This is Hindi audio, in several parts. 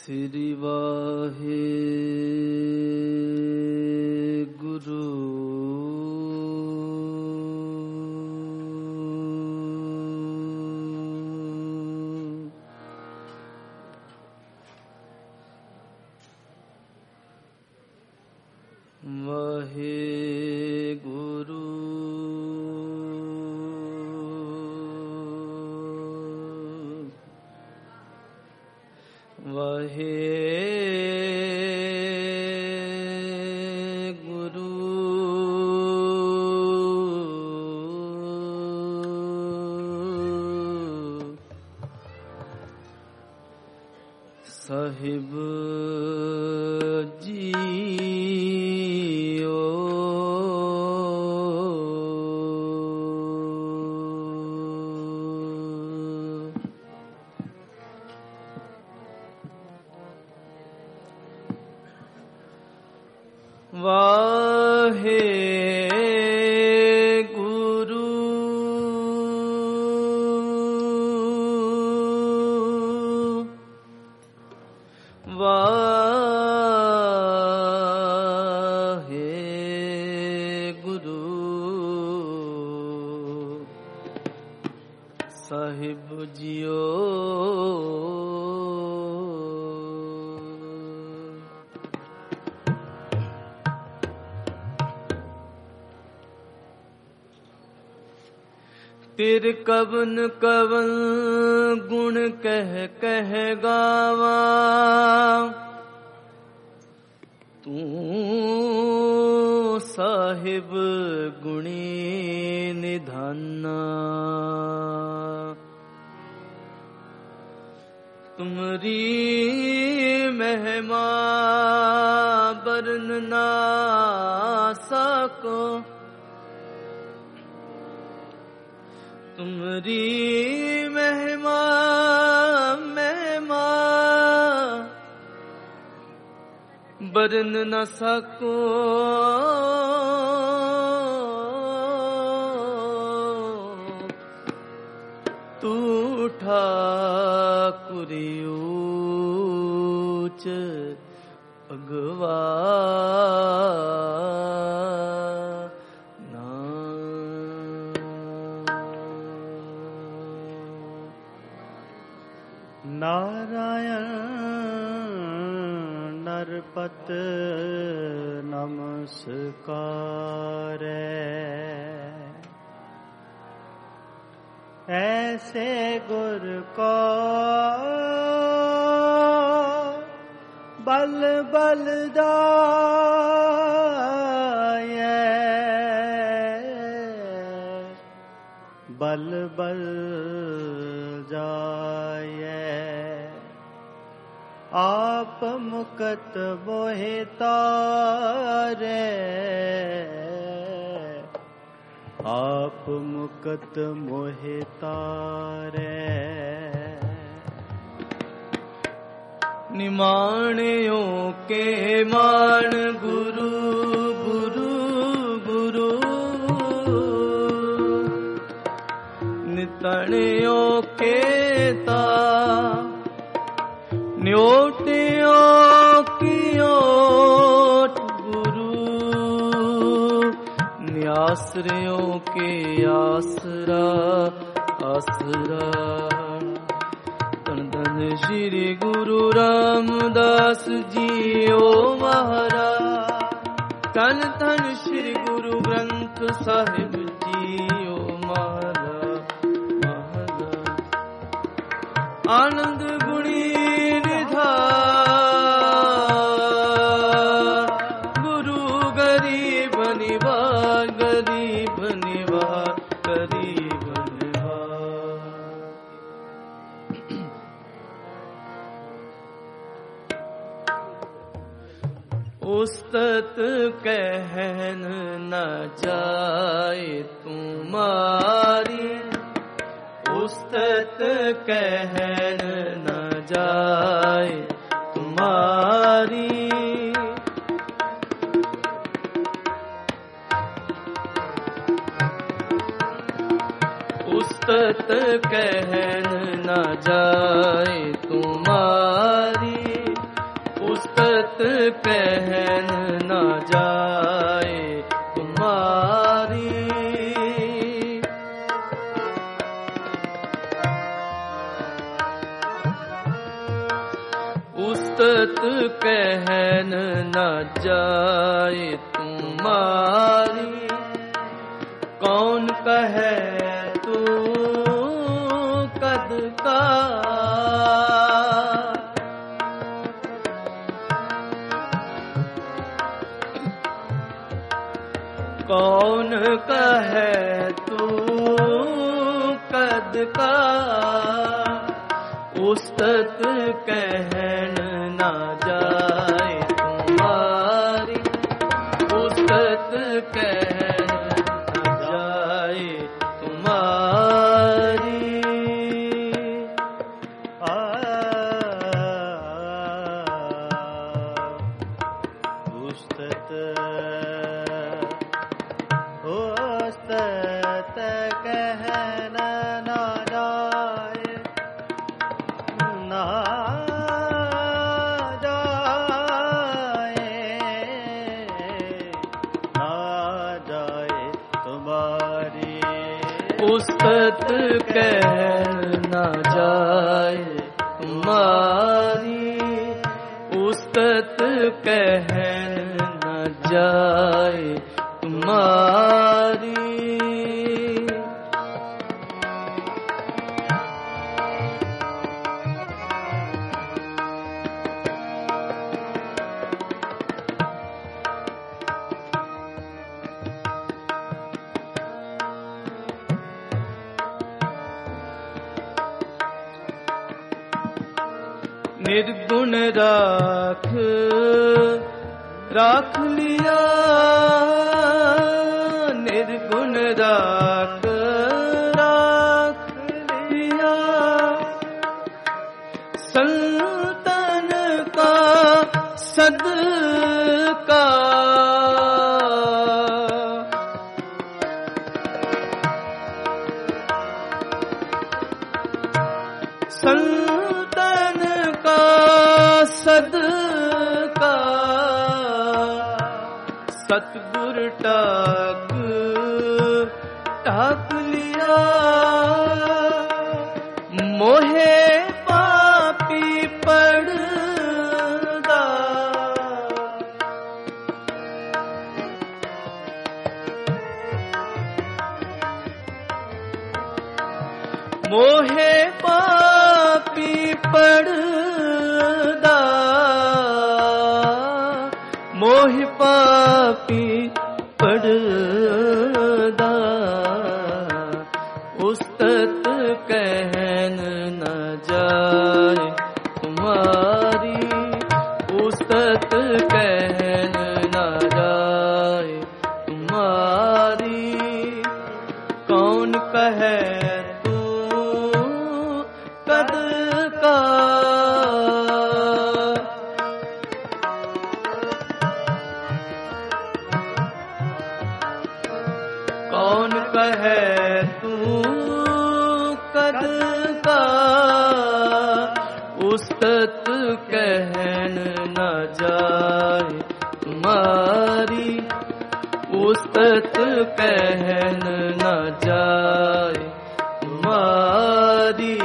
श्री वाहे गुरु वाहे गुरु वाहे गुरु साहिब जियो वाहे गुरु वाहे गुरु साहिब जियो तिर कवन कवन गुण कह कह गावा तू साहिब गुणी निधाना तुमरी महिमा बरन ना सको तुमरी महिमा महिमा बरन न सको तू ठाकुरी ऊच अगवा नारायण नरपत नमस्कार ऐसे गुर को बल बल जाए बल बल जाए आप मुकत मोहे तारे आप मुकत मोहे तारे निमाणियों के मान गुरु गुरु गुरु नितणियों के ता न्योटियों की ओट गुरु न्यासरियों के आसरा आसरा धन धन श्री गुरु रामदास जी ओ महाराज धन धन श्री गुरु ग्रंथ साहिब जी ओ महाराज महाराज आनंद गुणी निधान गुरु गरीब निवार गरीब निवार गरीब निवार उस्तत कहन न जाए तुम्हारी उस्तत कहन न जाए तुम्हारी उस्तत कहन न जाए तुम्हारी उस्तत कहन न जाए तुम्हारी। उस्तत कहन न जाए तुम्हारी, कौन कहे तू कद का। कौन कहे तू कद का, उस्तत कहन न जाए तुम्हारी। उस्तत कहन न जाए तुम्हारी। उस्तत उस्तत कहन न जाए ना जाए तुम्हारी। उस्तत कहन न जाए तुम्हारी। उस्तत कहन न जाए तुम्हारी। निर्गुण राख लिया, निर्गुण राख लिया। संतन का सदका, संतन का सदका। सतगुर टाक लिया, मोहे पापी पड़दा। मोहे पापी पड़दा। मोह पापी पड़दा। उस्तत कहन न जाए तुम्हारी। उस्तत कहन न जाए तुम्हारी। कौन कहे तू कद का। कौन कहे तू कद का। उस्तत कहन न जाए तुम्हारी। उस्तत कहन न जाए तुम्हारी।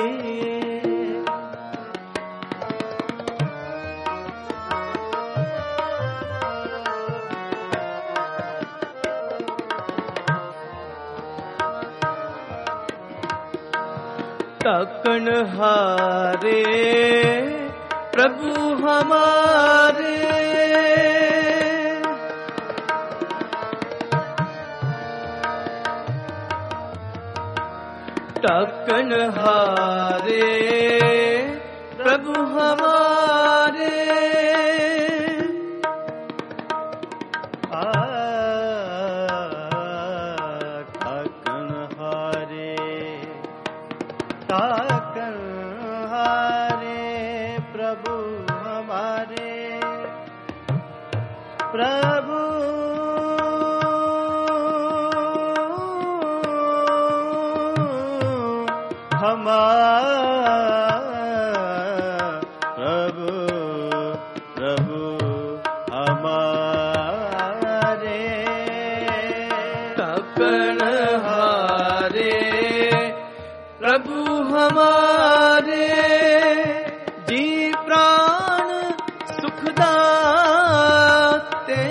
ताकन हारे प्रभु हमारे। ताकन हारे प्रभु हमारे। ताकन हारे प्रभु हमारे। प्रभु हमारे। प्रभु प्रभु हमारे जी प्राण सुखदाते।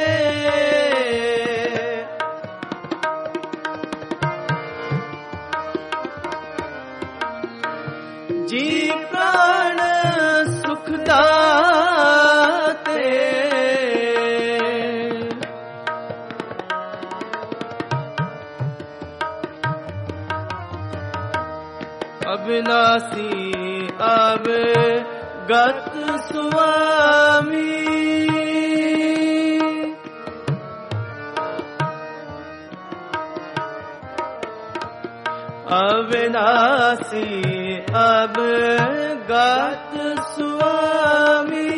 जी प्राण सुखदाते। अविनाशी अवगत स्वामी, अविनाशी अवगत स्वामी,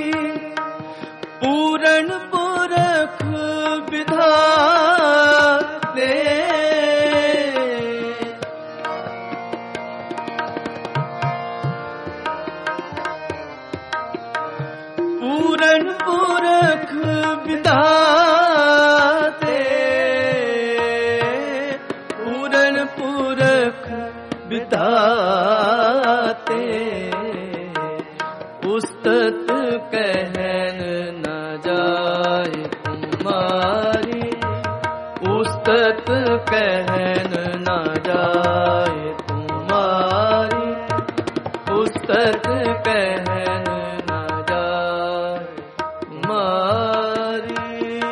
पूर्ण पुरख विधाते। पूर्ण पुरख विधाते, पूर्ण पुरख विधाते। उस्तत कहन न जाए तुम्हारी, उस्तत कहन न जाए तुम्हारी, उस्तत कहन न जाए तुम्हारी।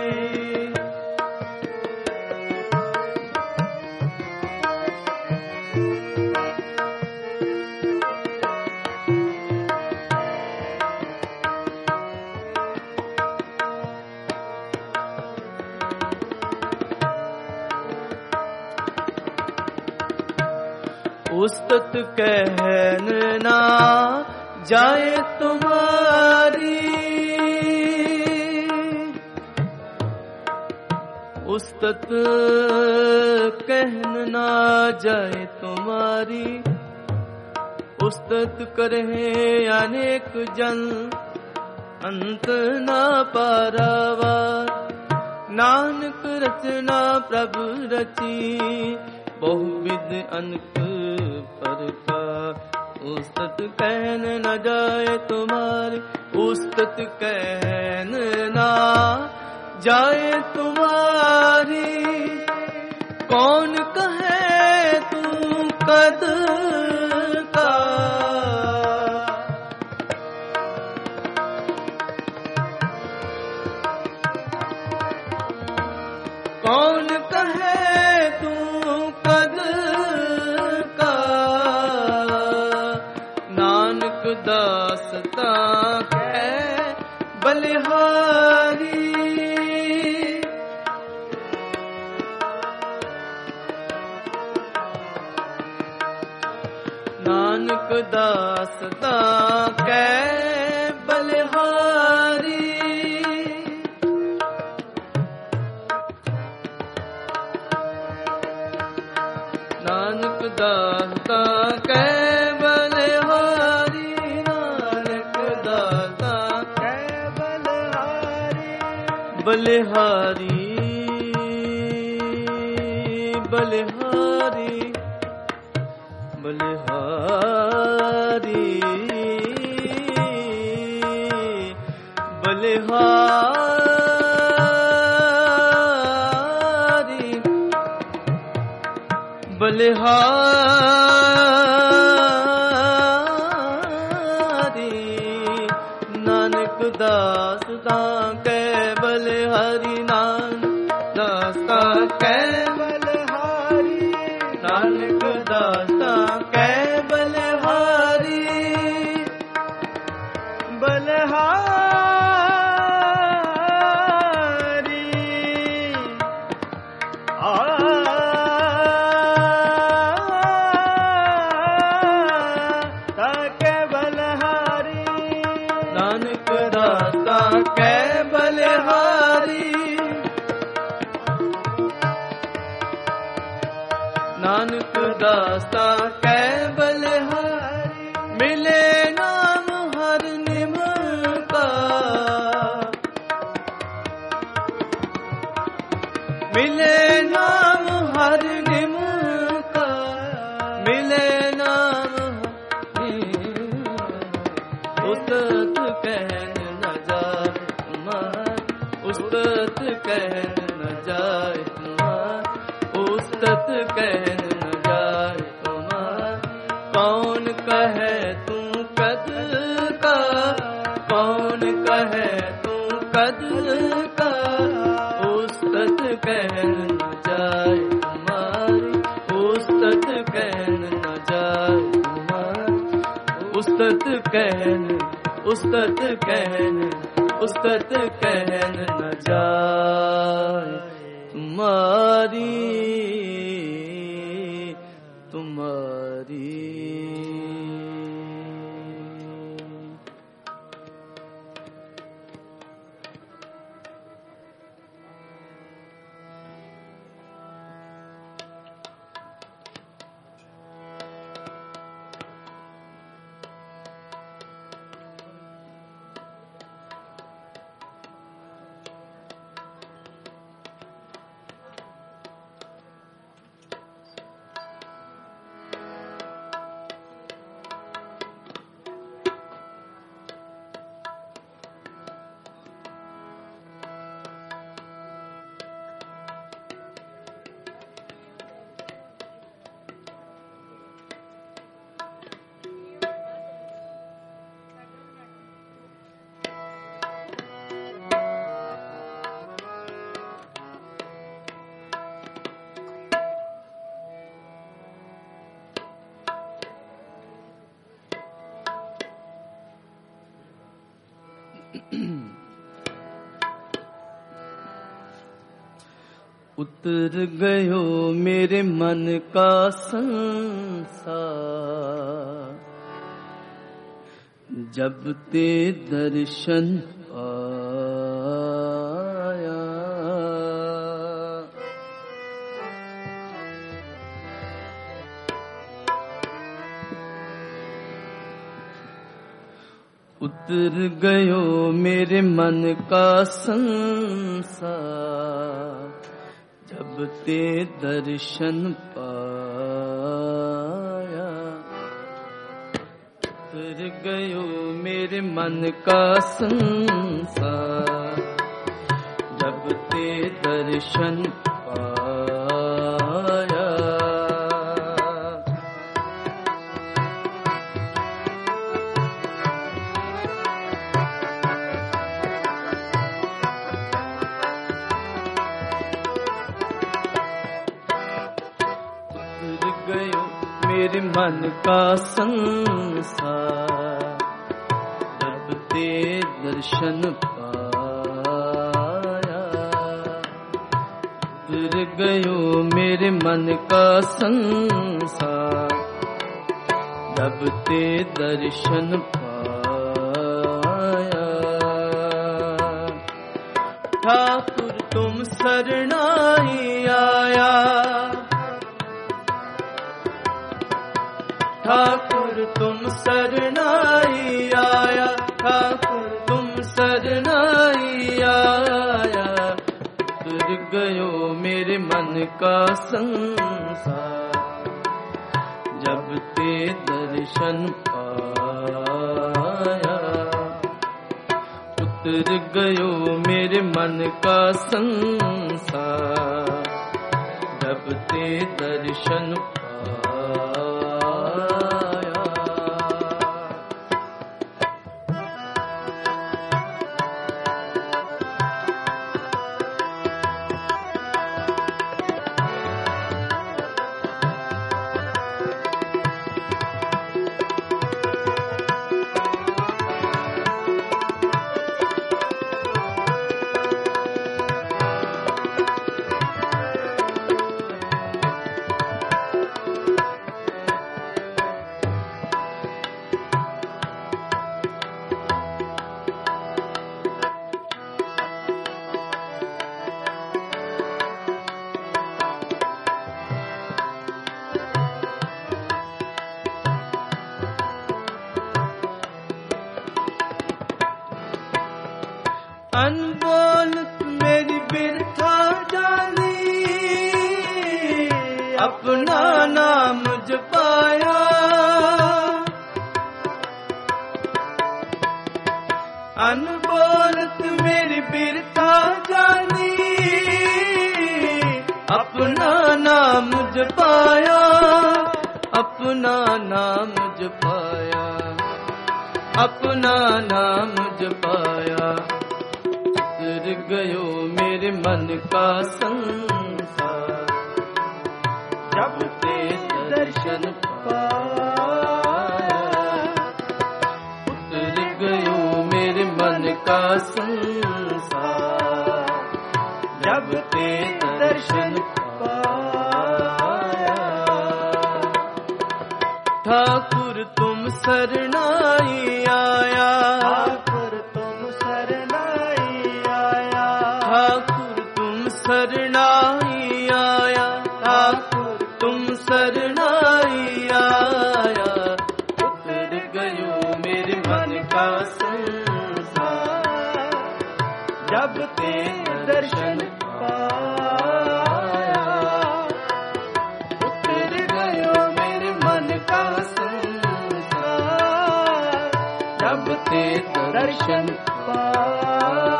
उस्तत कहन ना जाए तुम्हारी, उस्तत कहन ना जाए तुम्हारी। उस्तत करे अनेक जन अंत ना पारावार, नानक रचना प्रभु रची बहुविध अनक प्रकार। उस्तत कहन न जाए तुम्हारी, उस्तत कहन ना जाए तुम्हारी। कौन कहे तू कद का, कौन कहे तू कद का। नानक दासता है बलिहारी, नानक दासता कै बलिहारी। नानक दासता कै बलिहारी, नानक दासता कै बलिहारी। बलिहारी बलिहारी बलिहारी बलिहारी बलिहारी। नानक दास कै बलिहारी, नानक दास कै बलिहारी। नानक दास कै बलिहारी बलिहारी। कै बलिहारी। नानक दास कै बलिहारी। नानक दास कहन न जाए तुम्हारी। कौन कहे तू कद का, कौन कहे तू कद का, उस्तत कहन न जाए तुम्हारी, उस्तत कहन न जाए तुम्हारी। उस्तत कहन, उस्तत कहन, उस्तत कहन न जाए तुम्हारी, तुम्हारी। उतर गयो मेरे मन का संसार, जब ते दर्शन आया। उतर गयो मेरे मन का संसार, जब ते दर्शन पाया। उतर गयो मेरे मन का संसार, जब ते दर्शन पाया। मेरे मन का संसार, जब ते दर्शन पाया। उतर गयो मेरे मन का संसार, जब ते दर्शन पाया। ठाकुर तुम शरणाई आया, ठाकुर तुम शरणाई आया, ठाकुर तुम शरणाई आया। उतर गयो मेरे मन का संसार, जब ते दर्शन पाया। उतर गयो मेरे मन का संसार, जब ते दर्शन पाया। अनमोल मेरी बिरथा जानी, अपना नाम जपाया। अनमोल मेरी बिरथा जानी, अपना नाम जपाया। अपना नाम जपाया, अपना नाम जपाया, उतर गयो मेरे मन का संसार। जब ते दर्शन पाया, उतर गयो मेरे मन का संसार। जब ते दर्शन पाया, ठाकुर तुम शरणाई आया, ठाकुर तुम शरणाई आया, ठाकुर तुम शरणाई आया, ठाकुर तुम शरणाई आया, उतर गयो मेरे मन का संसार। जब ते दर्शन पाया, उतर गयो मेरे मन का संसार। जब ते दर्शन पाया।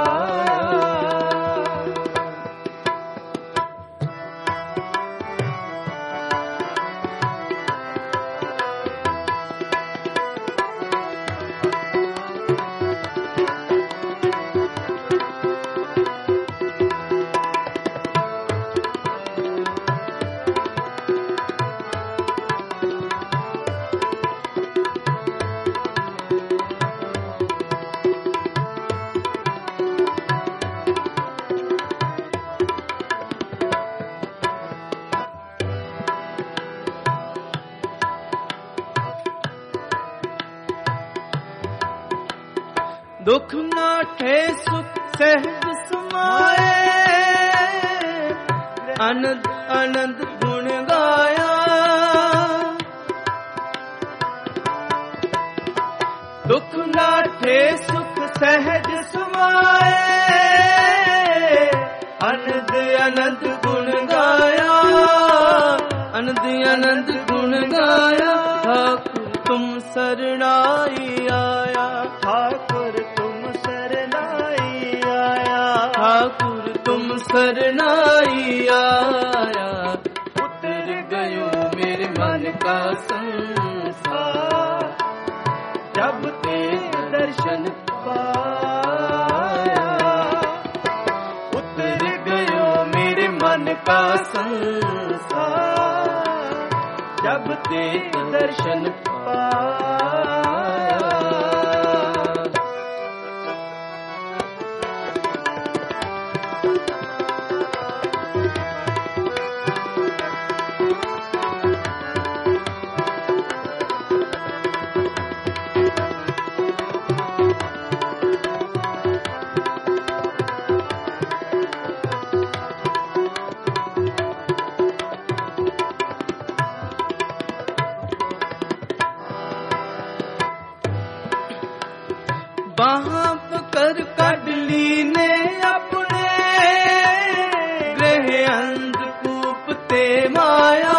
दुख नाठे सुख सहज समाए, आनंद आनंद गुण गाया। दुख नाठे सुख सहज समाए, आनंद आनंद गुण गाया, आनंद आनंद गुण गाया। ठाकुर तुम शरणाई आया, ठाकुर तुम शरणाई आया, ठाकुर तुम शरणाई आया, उतर गयो मेरे मन का संसार। जब ते दर्शन पाया, उतर गयो मेरे मन का संसार। जब ते दर्शन पाया। बाहाँ पकड़ कडली ने अपने, ग्रह अंधकूप ते माया।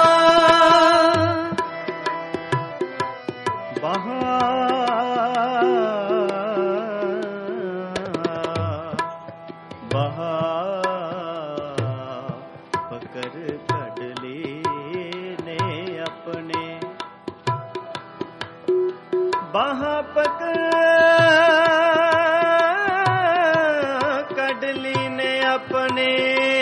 पकड़ कडली ने अपने, बाहाँ पकड़ कडली ने अपने,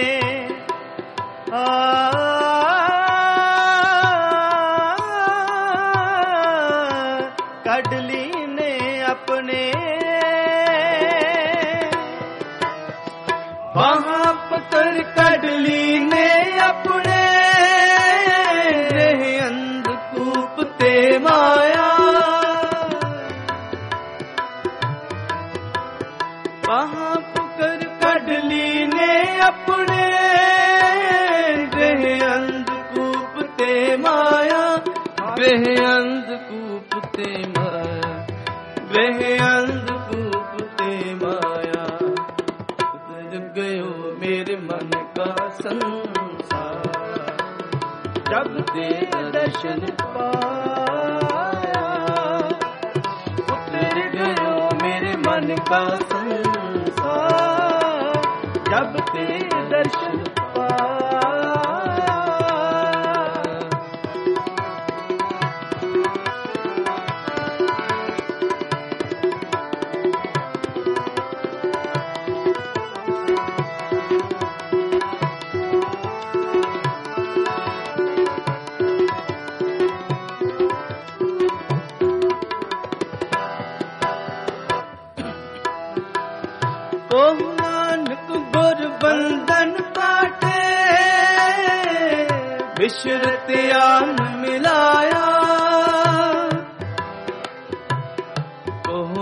कडली ने अपने, बाहाँ पकड़ कडली ने अपने, ग्रह अंधकूप ते माया। बाहाँ पकड़ कडली ने अपने, ग्रह अंधकूप ते माया, ग्रह अंधकूप ते माया, ग्रह अंधकूप ते माया। उतर गयो मेरे मन का संसार। जब ते दर्शन पाया, उतर गयो मेरे मन का संसार। जब ते दर्शन पाया। कोहु नानक गुर बंधन काटे, बिसरत आन मिलाया। कोहु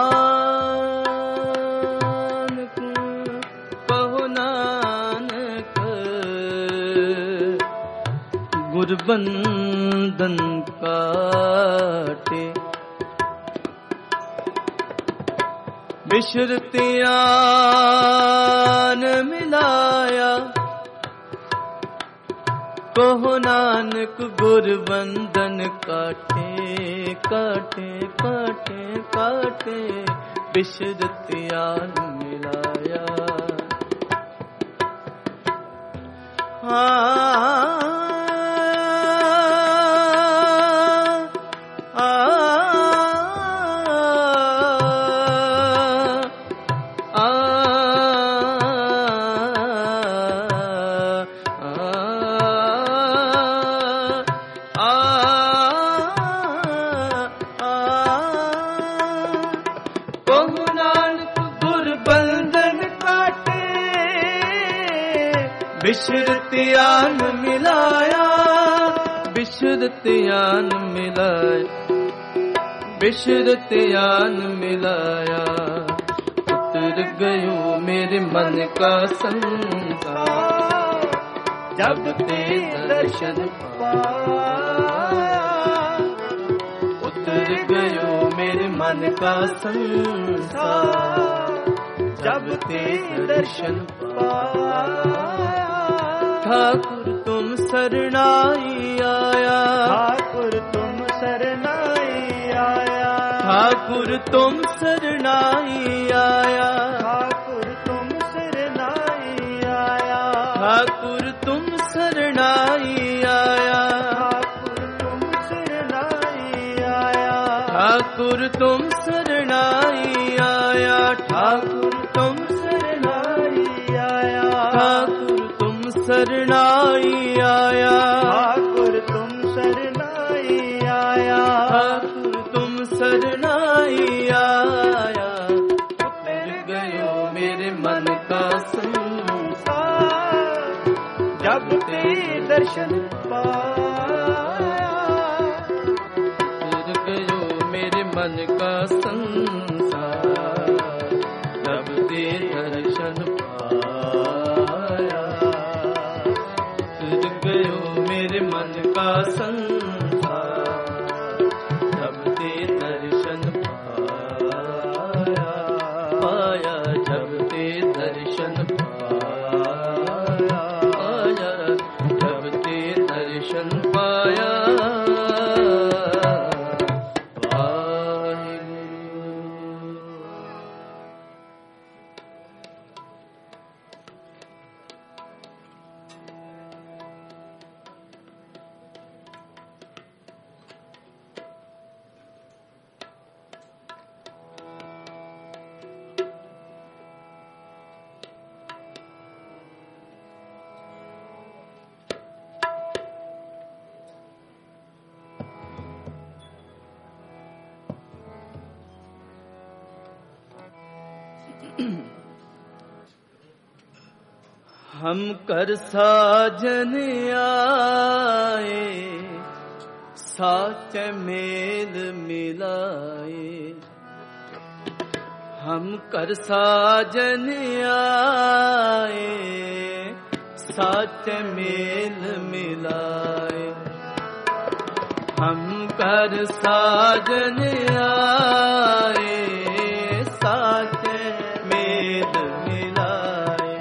नानक गुर बंधन काटे, बिसरत आन मिलाया। कोहु नानक गुर बंधन काटे, काटे काटे काटे, बिसरत आन मिलाया। बिसरत आन मिलाया, बिसरत आन मिलाया, बिसरत आन मिलाया। उतर गयो मेरे मन का संसार, जब ते दर्शन पाया। उतर गयो मेरे मन का संसार, जब ते दर्शन पाया। ठाकुर तुम शरणाई आया, ठाकुर तुम शरणाई आया। ठाकुर तुम शरणाई आया, ठाकुर तुम शरणाई आया। ठाकुर तुम शरणाई आया, ठाकुर तुम शरणाई आया। ठाकुर तुम शरणाई आया, ठाकुर तुम शरणाई आया। ठाकुर तुम शरणाई आया, ठाकुर तुम शरणाई आया। ठाकुर तुम शरणाई आया। उतर गयो मेरे मन का संसार, जब ते दर्शन पाया। उतर गयो मेरे मन का संसार, जब ते दर्शन पाया। गयो मेरे मन का संसार, जब ते दर्शन पाया। पाया जब ते दर्शन पाया, पाया जब ते दर्शन पाया। हम कर साजन आए, साच मेल मिलाए। हम कर साजन आए, साच मेल मिलाए। हम कर साजन आए, साच मेल मिलाए।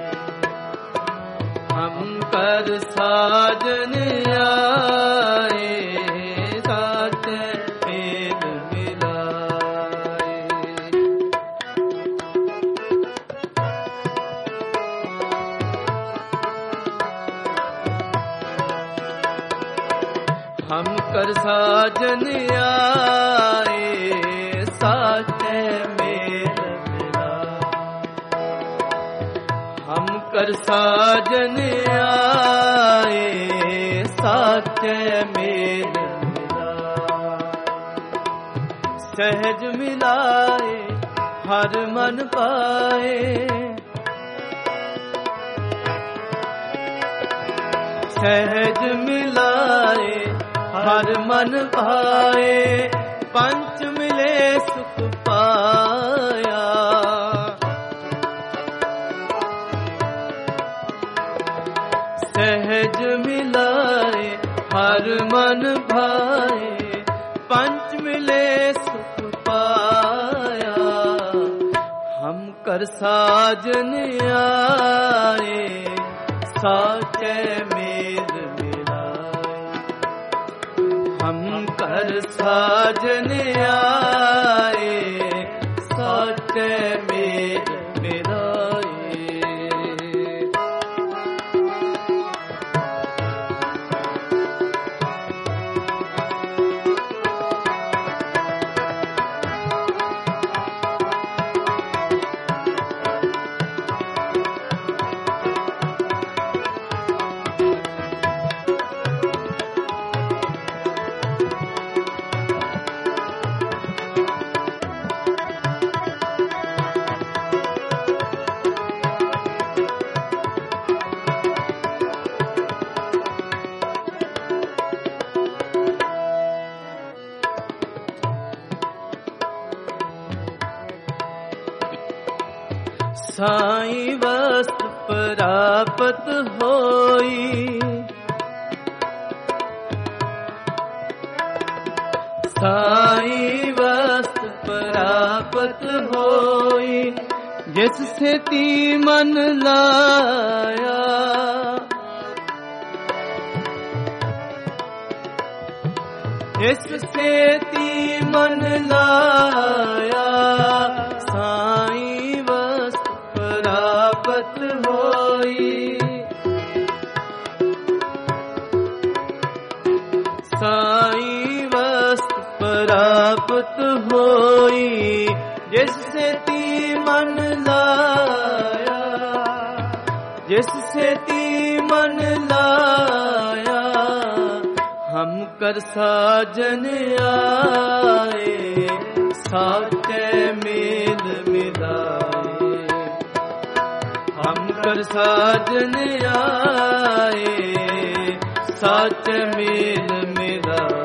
हम कर साजन आए, साच मेल मिलाए। हम कर साजन आए, साच मेल मिलाए। हम कर साजन आए, साच मेल मिलाए। सहज मिलाए हर मन पाए। सहज मिलाए हर मन भाए, पंच मिले सुख पाया। सहज मिलाए हर मन भाए, पंच मिले सुख पाया। हम कर साजन आए, साचे मेल मिलाए। हम कर साजन आए, साचे मेल मिलाए। साई वस्तु प्राप्त होई, साई वस्तु प्राप्त होई। जिससे ती मन लाया, जिससे ती मन लाया। साई वस्तु प्राप्त होई, साई वस्तु प्राप्त होई। जिससे ती मन लाया, जिससे ती मन लाया। हम कर साजन आए, साचे मेल मिलाए। हम कर साजन आए, साचे मेल मिलाए।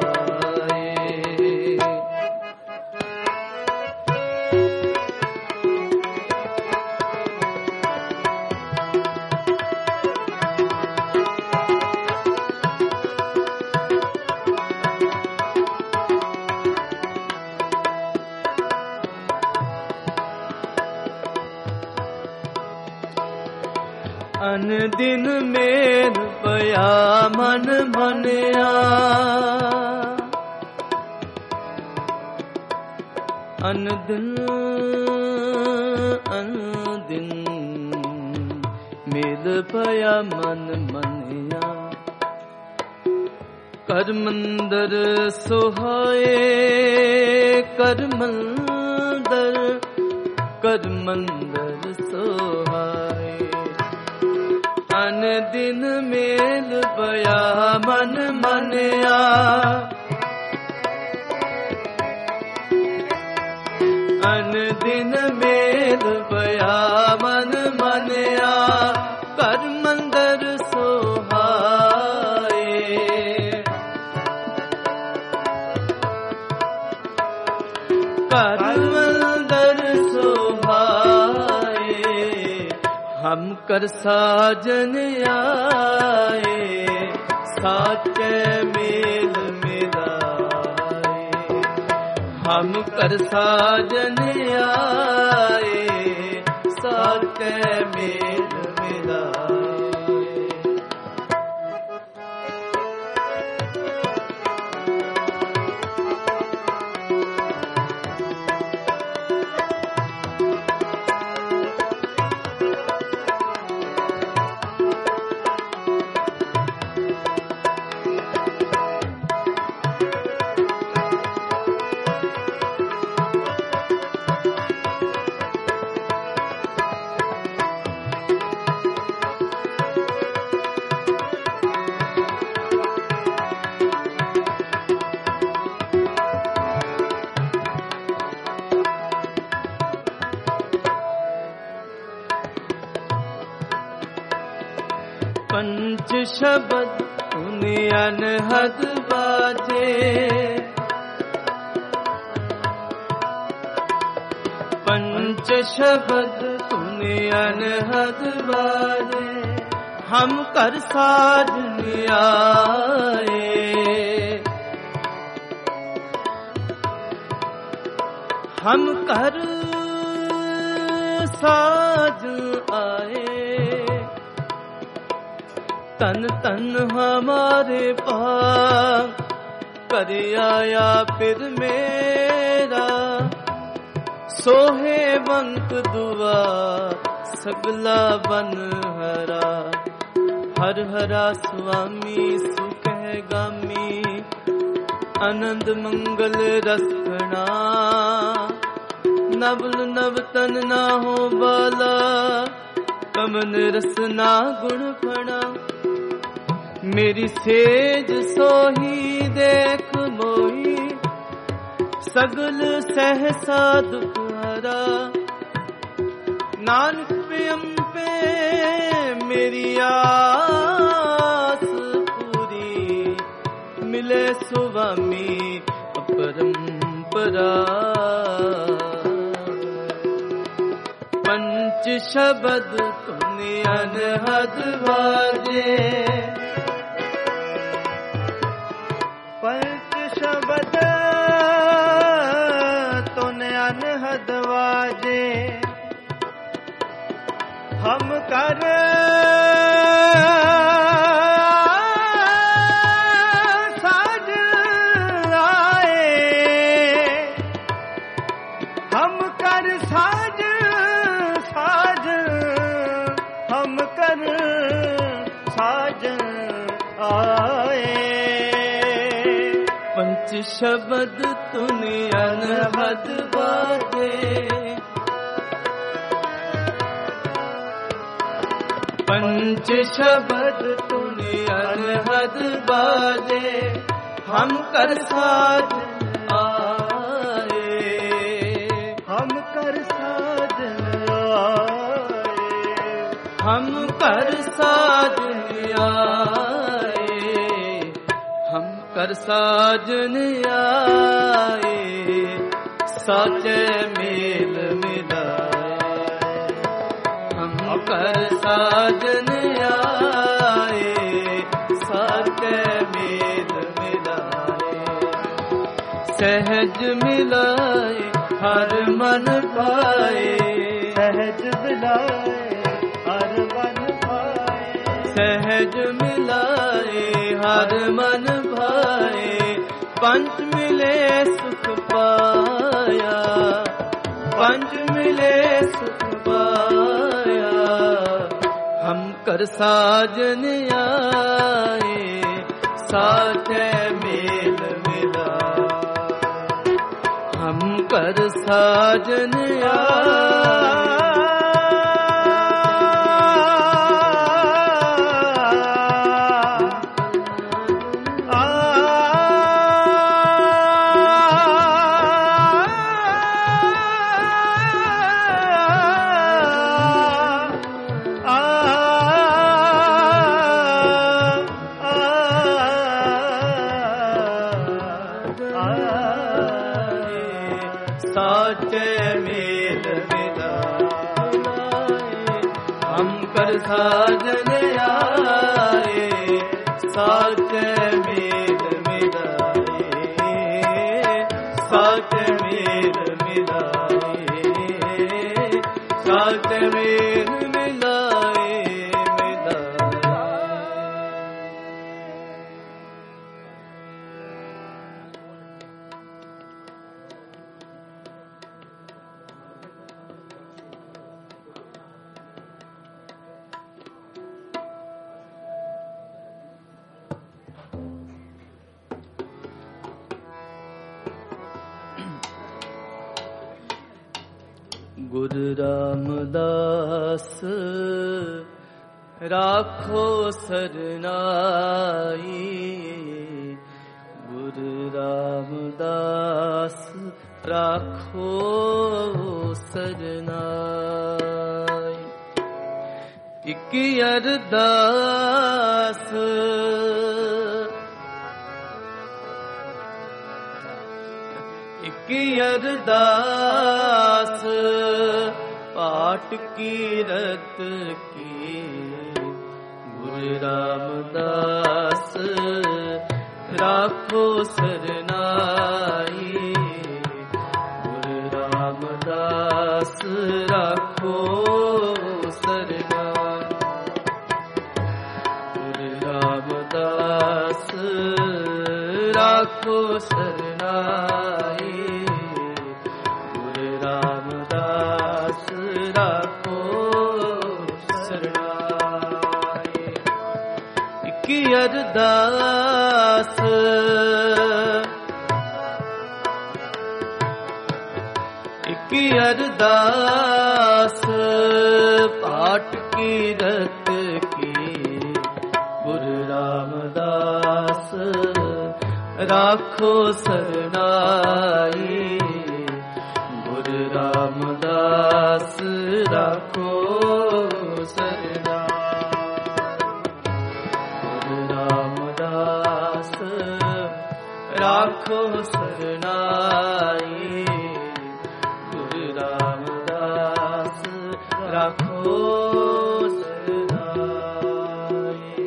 अन दिन मेल पया मन मनिया, अन दिन मेल पया मन मनिया। कर मंदर सोहाए, कर मंदर, कर मंदर सोहाए। अन दिन मेल पया मन मनिया, अन दिन मेल पया मन मनिया। कर मंदर सोहाए, कर मंदर सोहाए। हम कर साजन आए, साचे मेल मिलाए। हम कर साजन आए, साचे मेल मिलाए। पंच शब्द सुनि अनहद बाजे, पंच शब्द सुनि अनहद बाजे, हम कर साज आए, हम कर साज आए। तन तन हमारे पास कर आया फिर मेरा, सोहे बंक दुआ सगला बन हरा। हर हरा स्वामी सुख है गामी, आनंद मंगल रसना। नवल नव तन ना हो बाला, कमन रसना गुण फणा। मेरी सेज सोही देख मोही, सगल सहसा दुख हरा। नानक प्रेम पे मेरी आस पूरी, मिले स्वामी अपरंपरा। पंच शब्द तुमने अनहद बाजे, पंच शब्द तुमने अनहद बाजे। हम कर साज आए, हम कर साज साज, हम कर साज आए। पंच शब्द तुमने अनहद बाजे, पंच शब्द तुमने अनहद बाजे। हम कर साज आए, हम कर साज आए, हम कर साज आए, हम कर साजन आए। साचे मेल मिलाए, हम कर साजन आए। साचे मेल मिलाए, सहज मिलाए हर मन पाए। सहज मिलाए हर मन पाए, सहज मिलाए हर मन भाए। पंच मिले सुख पाया, पंच मिले सुख पाया। हम कर साजन आए, साथे मेल मिला। हम कर साजन आए, साचे मेल मिलाए। हम कर साजन आए, साचे मेल मिलाए। साचे मेल मिलाए, साचे मेल मिलाए मिलाए। गुरु रामदास राखो सरनाई, गुरु रामदास राखो सरनाई। ਇੱਕ ਅਰਦਾਸ ਇੱਕ ਅਰਦਾਸ ਪਾਠ ਕੀਰਤ ਕੀ ਗੁਰੂ ਰਾਮਦਾਸ ਰਾਖੋ ਸਰਨਾਈ ਗੁਰੂ ਰਾਮਦਾਸ ਰਾਖੋ ਸਰਨਾਈ ਗੁਰੂ ਰਾਮਦਾਸ ਰਾਖੋ ਸਰਨਾਈ ਗੁਰੂ ਰਾਮਦਾਸ ਰਾਖੋ ਸਰਨਾਈ ਇੱਕ ਅਰਦਾਸ ਇੱਕ ਅਰਦਾਸ ਪਾਠ ਕੀਰਤ ਕੀ ਗੁਰੂ ਰਾਮਦਾਸ ਰਾਖੋ ਸਰਨਾਈ ਗੁਰੂ ਰਾਮਦਾਸ ਰਾਖੋ ਸਰਨਾਈ ਗੁਰੂ ਰਾਮਦਾਸ ਰਾਖੋ ਸਰਨਾਈ ਗੁਰੂ ਰਾਮਦਾਸ ਰਾਖੋ ਸਰਨਾਈ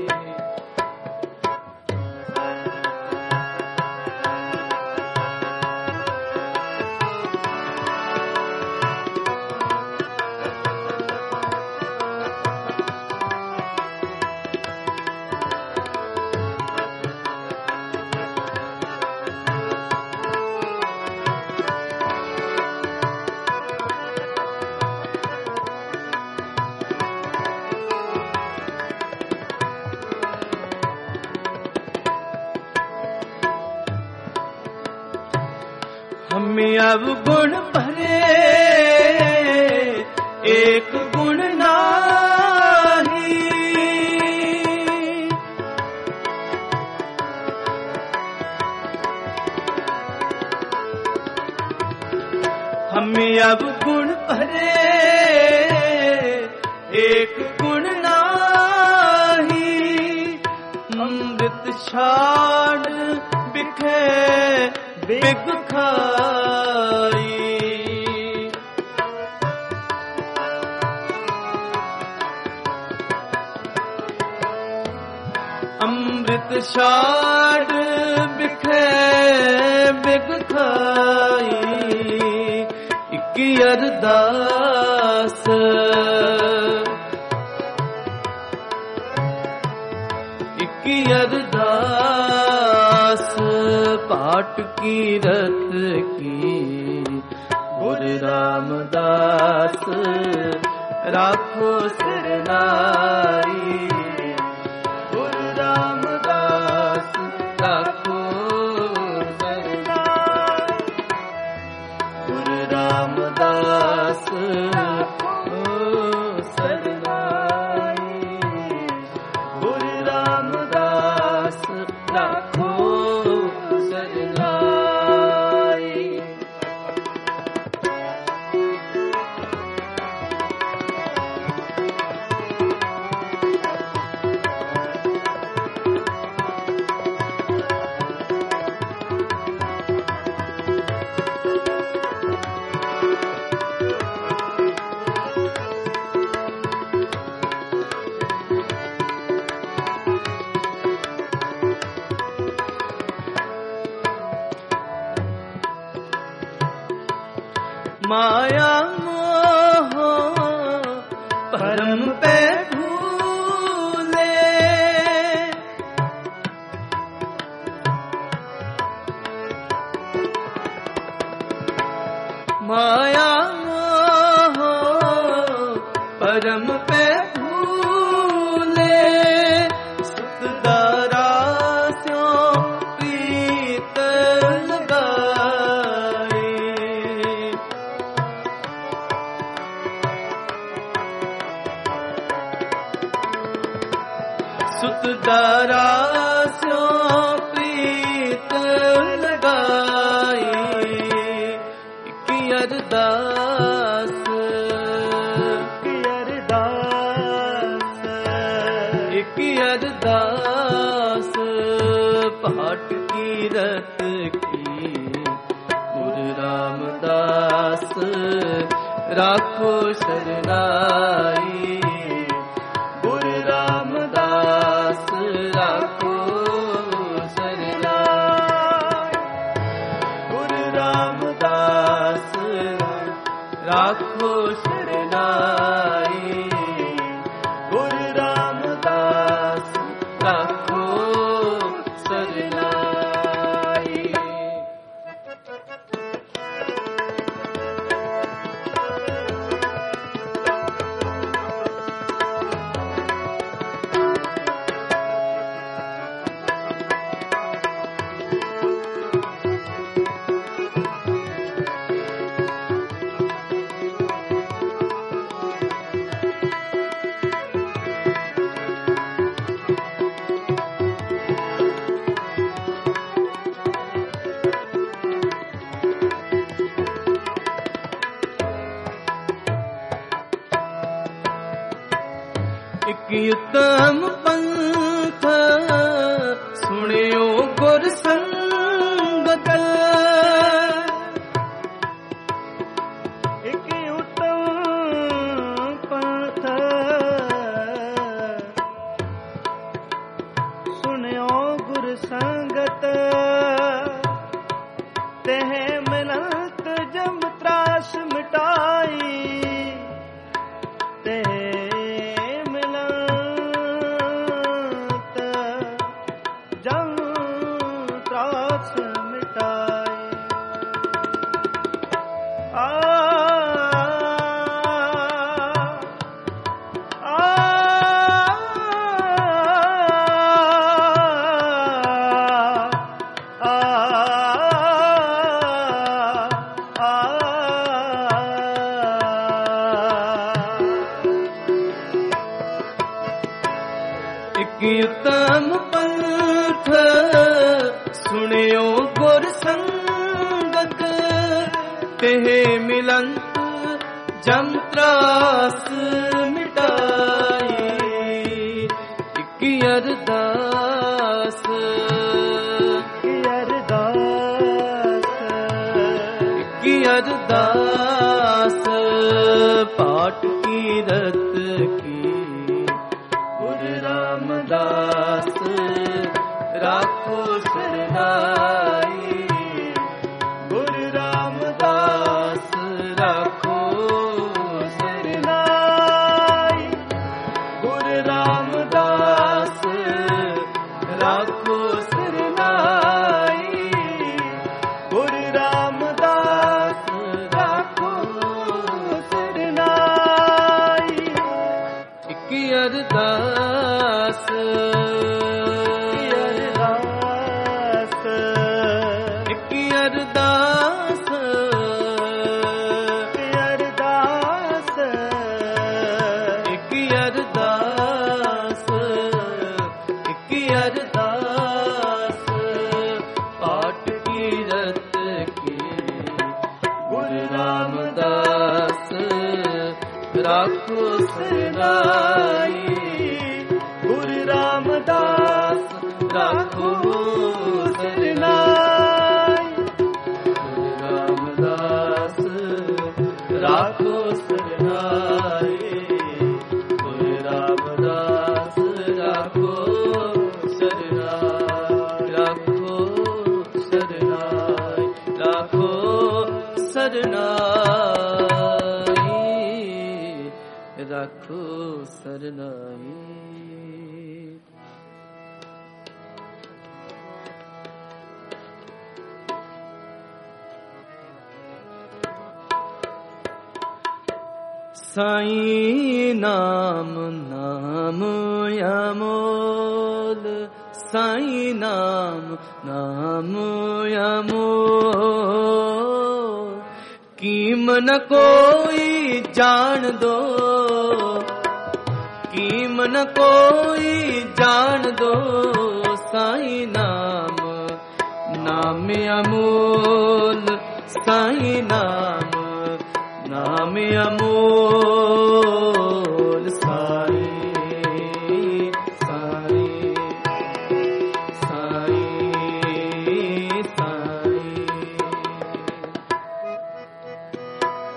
हम अवगुण भरे एक गुण नाही हम अवगुण भरे एक गुण नाही अमृत छाड़ बिखे बिग खाई अमृत छाड़ बिखे बिग खाई एक अरदास एक अरदास पाठ कीरत की गुरु रामदास राखो सरनाई गुरु रामदास राखो सरनाई गुरु रामदास सरनाई गुरु रामदास राखो माया मोह परम पे भूले माया मोह परम पे भूले सुतदारा स्यों प्रीत लगाए सुतदारा स्यों प्रीत लगाए की अरदास राखो शरनाई। गुरु रामदास राखो शरनाई। गुरु रामदास राखो शरनाई। गुरु रामदास राखो शरनाई। एक उत्तम पंथ सुनियो गुर संगत। एक उत्तम पंथ सुनियो गुर संगत। तेह मिलत जम त्रास मिटाई। तेह उत्तम पंथ सुनियो गुर संगत। तेह मिलंत जम त्रास मिटाई। एक अरदास अरदास पाठ कीरत की। गुरु रामदास राखो शरनाई। गुरु रामदास राखो शरनाई। गुरु रामदास राखो शरनाई। गुरु रामदास राखो शरनाई। एक अरदास एक अरदास एक अरदास एक अरदास पाठ कीरत की। गुरु रामदास राखो शरनाई। गुरु रामदास राखो शरनाई। गुरु रामदास राखो शरनाई। गुरु रामदास राखो शरनाई। राखो शरनाई। राखो शरनाई। राखो शरनाई। साईं नाम नाम अमोल। साईं नाम नाम अमोल। कीम न कोई जान दो। कीम न कोई जान दो। साईं नाम नाम अमोल। साईं नाम नाम अमोल। साईं साईं साईं साईं।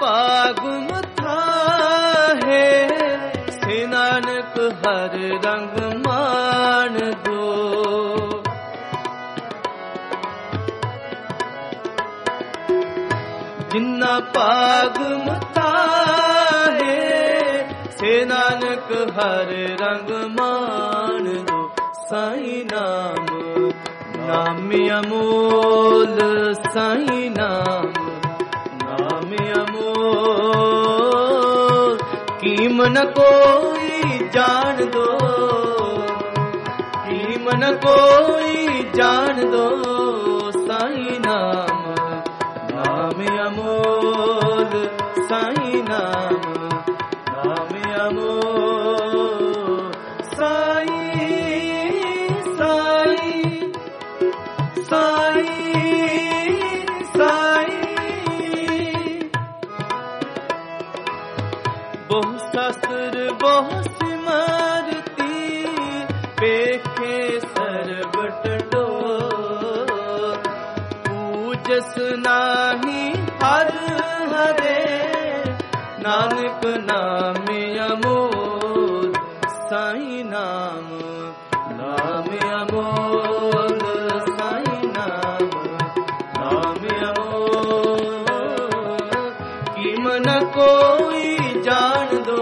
ਭਾਗ ਮਥਾਹੇ ਸੇ ਨਾਨਕ ਹਰ ਰੰਗ ਮਾਣ ਦੋ। ਜਿਨ੍ਹਾਂ ਭਾਗ ਮਥਾਹੇ ਸੇ ਨਾਨਕ ਹਰ ਰੰਗ ਮਾਣ ਦੋ। ਸਾਈਂ ਨਾਮ ਨਾਮ ਅਮੋਲ ਸਾਈਂ ਨਾਮ ਨਾਮ ਅਮੋਲ ਕੀਮ ਨ ਕੋਈ ਜਾਣ ਦੋ ਕੀਮ ਨ ਕੋਈ ਜਾਣ ਦੋ। ਸਾਈਂ ਨਾਮ ਨਾਮ ਅਮੋਲ ਸਾਈਂ ਨਾਮ ਨਾਮ ਅਮੋਲ। ਸਾਈਂ ਸਾਈਂ ਸਾਈਂ ਸਾਈਂ ਬਹੁ ਸ਼ਾਸਤਰ ਬਹੁ ਸਿਮਰਤੀ ਵੇਖੇ ਸਰਬ ਟਟੋਰ। ਪੂਜਸ ਨਾਹੀ ਹਰ ਹਰੇ ਨਾਨਕ ਨਾਮ ਅਮੋਲ। ਸਾਈਂ ਨਾਮ ਨਾਮ ਅਮੋਲ ਸਾਈਂ ਨਾਮ ਨਾਮ ਅਮੋਲ ਕੀਮ ਨ ਕੋਈ ਜਾਣ ਦੋ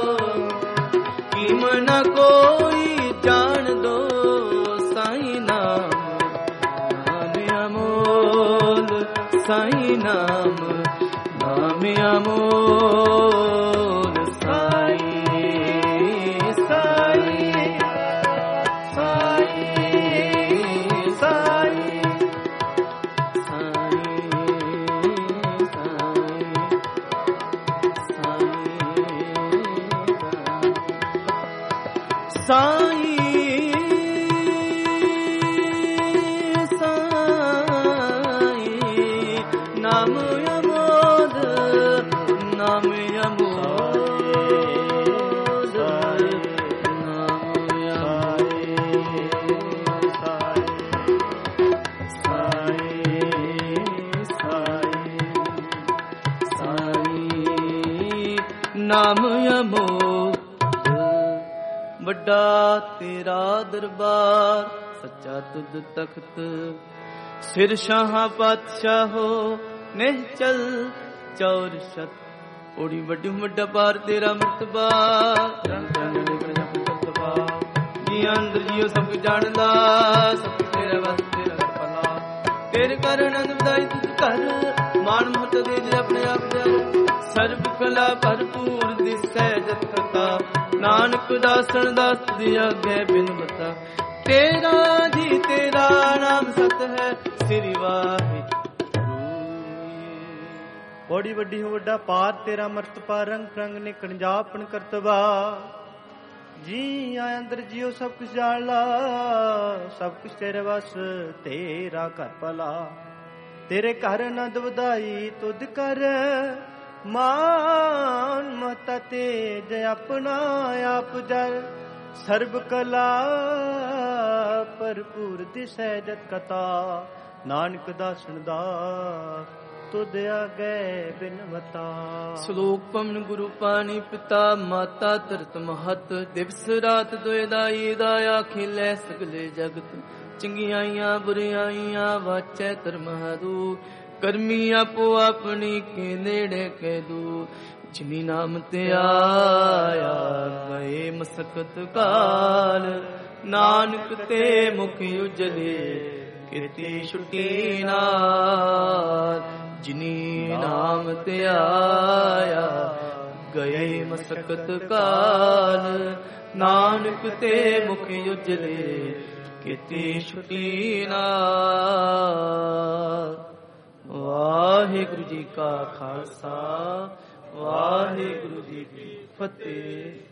ਕੀਮ ਨ ਕੋਈ ਜਾਣ ਦੋ। ਸਾਈਂ ਨਾਮ ਨਾਮ ਅਮੋਲ ਸਾਈਂ ਨਾਮ ਨਾਮ ਅਮੋਲ। ਸਾਈਂ ਸਾਈਂ ਸਾਈਂ ਸਾਈਂ ਸਾਈਂ ਸਾਈਂ ਨਾਮ ਅਮੋਦ ਨਾਮ ਅਮੋਦ ਨਾਮ ਨਾਮ ਅਮੋਦ। ਵੱਡਾ ਤੇਰਾ ਦਰਬਾਰ ਸੱਚਾ ਤੁਧ ਤਖਤ ਸਿਰ ਸ਼ਾਹਾਂ ਪਾਤਸ਼ਾਹੋ ਨਿਹਚਲ ਚੌਰ ਸ਼ਤ। ਓੜੀ ਵੱਡੀ ਵੱਡਾ ਪਾਰ ਤੇਰਾ ਮਰਤਬਾ ਜੀ ਅੰਦਰ ਜੀਓ ਸਭ ਕੁਝ ਜਾਣਦਾ ਸਭ ਕੁਝ ਤੇਰਾ ਵਸ ਤੇਰਾ ਭਲਾ। ਤੇਰੇ ਕਰ ਆਨੰਦ ਵਧਾਈ ਤੁਧ ਘਰ ਮਾਨ ਮਹਤ ਦੇ ਜੇ ਆਪਣੇ ਆਪ ਦੇ ਸਰਬ ਕਲਾ ਭਰਪੂਰ ਦਿਸੈ ਜਤ ਕਥਾ। ਨਾਨਕ ਦਾਸਨ ਦਾਸ ਦੀ ਆਗੇ ਬਿਨ ਬਤਾ। ਤੇਰਾ ਜੀ ਤੇਰਾ ਨਾਮ ਸਤ ਹੈ ਸ੍ਰੀ ਵਾਹਿਗੁਰੂ। ਬੜੀ ਵੱਡੀ ਹੋ ਵੱਡਾ ਪਾਰ ਤੇਰਾ ਮਰਤਬਾ ਰੰਗ ਰੰਗ ਨੇ ਕਣਜਾਪਨ ਕਰਤਵਾ। ਜੀ ਆਇ ਅੰਦਰ ਜੀਓ ਸਭ ਕੁਛ ਜਾਣ ਲਾ ਸਭ ਕੁਛ ਤੇਰੇ ਵਸ ਤੇਰਾ ਘਰ ਭਲਾ। ਤੇਰੇ ਘਰ ਆਨੰਦ ਵਧਾਈ ਤੁਧ ਕਰ ਮਾਨ ਮਹਤਾ ਤੇਜ ਆਪਣਾ ਆਪ ਜਰ। ਸਰਬ ਕਲਾ ਭਰਪੂਰ ਦਿਸੈ ਜਤ ਕਥਾ। ਨਾਨਕ ਦਾਸਨ ਦਾਸ ਤੁਧ ਆਗੇ ਬਿਨਵਤਾ। ਸ਼ਲੋਕ ਪਵਨ ਗੁਰੂ ਪਾਣੀ ਪਿਤਾ ਮਾਤਾ ਧਰਤ ਮਹਤ। ਦਿਵਸ ਰਾਤ ਦੁਇ ਦਾਈ ਦਾਇਆ ਖੇਲੇ ਸਗਲੇ ਜਗਤ। ਚੰਗਿਆਈਆਂ ਬੁਰਿਆਈਆਂ ਵਾਚੈ ਧਰਮ ਹਦੂ। ਕਰਮੀ ਆਪੋ ਆਪਣੀ ਕੇ ਨੇੜੇ ਕਹਿ ਦੂ। ਜਿਨੀ ਨਾਮ ਤੇ ਆਇਆ ਗਏ ਮਸਕਤ ਕਾਲ। ਨਾਨਕ ਤੇ ਮੁਖ ਉਜਲੇ ਕੀਤੀ ਛੁੱਟੀ ਨਾਲ। ਜਿਨੀ ਨਾਮ ਤੇ ਆਇਆ ਗਏ ਮਸਕਤ ਕਾਲ। ਨਾਨਕ ਤੇ ਮੁਖ ਉਜਲੇ ਕੀਤੀ ਛੁੱਟੀ ਨਾਲ। ਵਾਹਿਗੁਰੂ ਜੀ ਕਾ ਖਾਲਸਾ ਵਾਹਿਗੁਰੂ ਜੀ ਕੀ ਫਤਿਹ।